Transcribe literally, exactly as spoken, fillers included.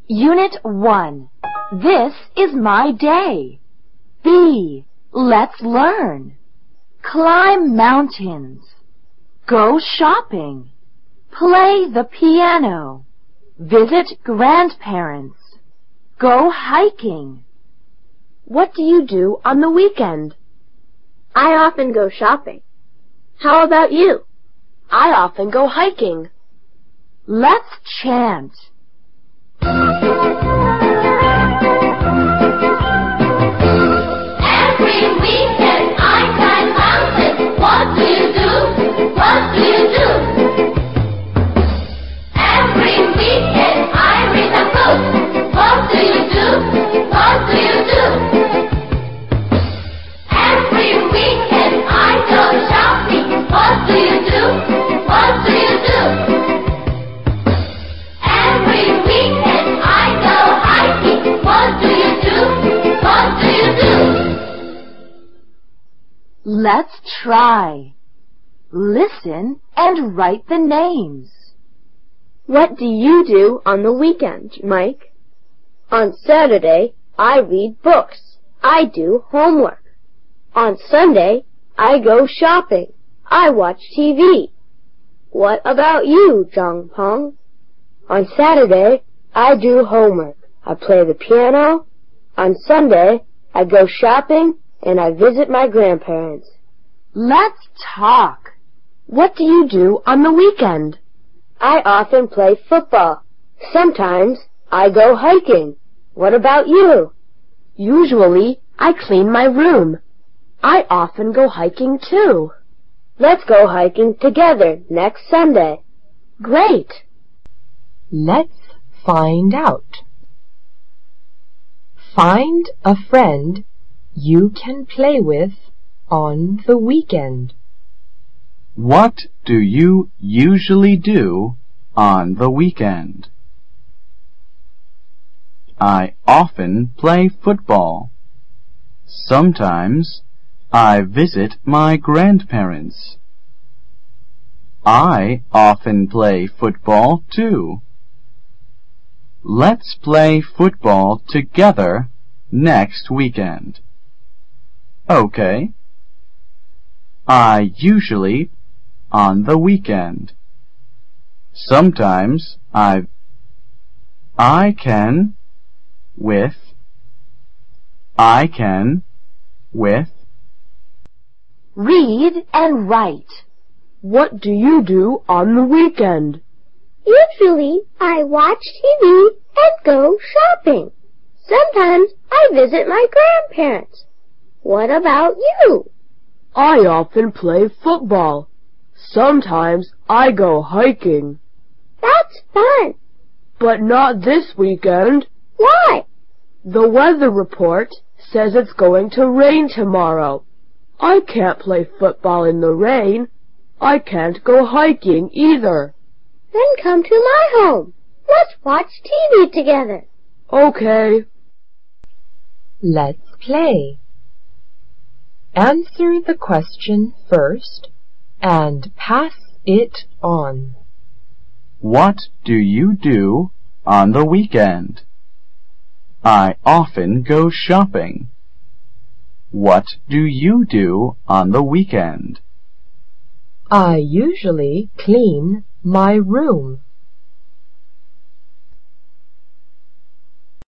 Unit one. This is my day. B. Let's learn. Climb mountains. Go shopping. Play the piano. Visit grandparents. Go hiking. What do you do on the weekend? I often go shopping. How about you? I often go hiking. Let's chant. Every weekend I climb mountains. What do you do? What do you do? Every weekend I read a book. What do you do? What do you do? Every weekend I go shopping. What do you do? What do you do? Every weekend I go hiking. What do you do? What do you do? Let's try. Listen and write the names. What do you do on the weekend, Mike? On Saturday, I read books. I do homework. On Sunday, I go shopping. I watch T V. What about you, Zhang Peng? On Saturday, I do homework. I play the piano. On Sunday, I go shopping and I visit my grandparents. Let's talk. What do you do on the weekend? I often play football. Sometimes I go hiking. What about you? Usually, I clean my room. I often go hiking too. Let's go hiking together next Sunday. Great! Let's find out. Find a friend you can play with on the weekend. What do you usually do on the weekend? I often play football. Sometimes I visit my grandparents. I often play football too. Let's play football together next weekend. Okay. I usually on the weekend. Sometimes I I can with I can with Read and write. What do you do on the weekend? Usually, I watch T V and go shopping. Sometimes I visit my grandparents. What about you? I often play football. Sometimes I go hiking. That's fun. But not this weekend. Why? The weather report says it's going to rain tomorrow. I can't play football in the rain. I can't go hiking either. Then come to my home. Let's watch T V together. Okay. Let's play. Answer the question first and pass it on. What do you do on the weekend? I often go shopping. What do you do on the weekend? I usually clean my room.